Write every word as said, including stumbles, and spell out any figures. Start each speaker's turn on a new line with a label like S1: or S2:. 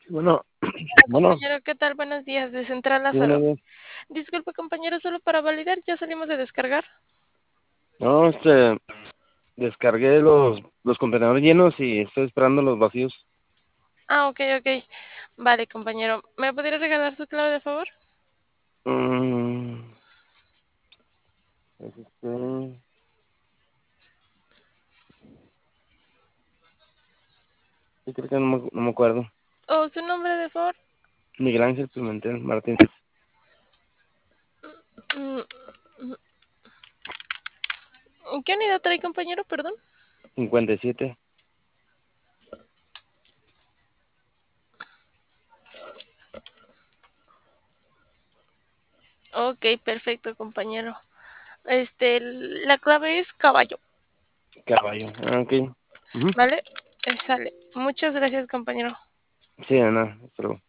S1: Bueno,
S2: Hola,
S1: bueno,
S2: compañero, ¿qué tal? Buenos días, de Central
S1: sí, buenos
S2: Lázaro.
S1: días.
S2: Disculpe, compañero, solo para validar, ya salimos de descargar.
S1: No, este, descargué los, los contenedores llenos y estoy esperando los vacíos.
S2: Ah, ok, ok. Vale, compañero, ¿me podría regalar su clave de favor?
S1: Mm, es este, sí, creo que no me, no me acuerdo.
S2: ¿O su nombre de favor?
S1: Miguel Ángel Pimentel Martínez.
S2: Mm, ¿Qué unidad trae, compañero? Perdón.
S1: Cincuenta y siete.
S2: Ok, perfecto, compañero. Este, la clave es caballo,
S1: Caballo. Ah, ok. Ujú.
S2: ¿vale? Eh, sale. Muchas gracias, compañero.
S1: Sí, Ana, hasta luego.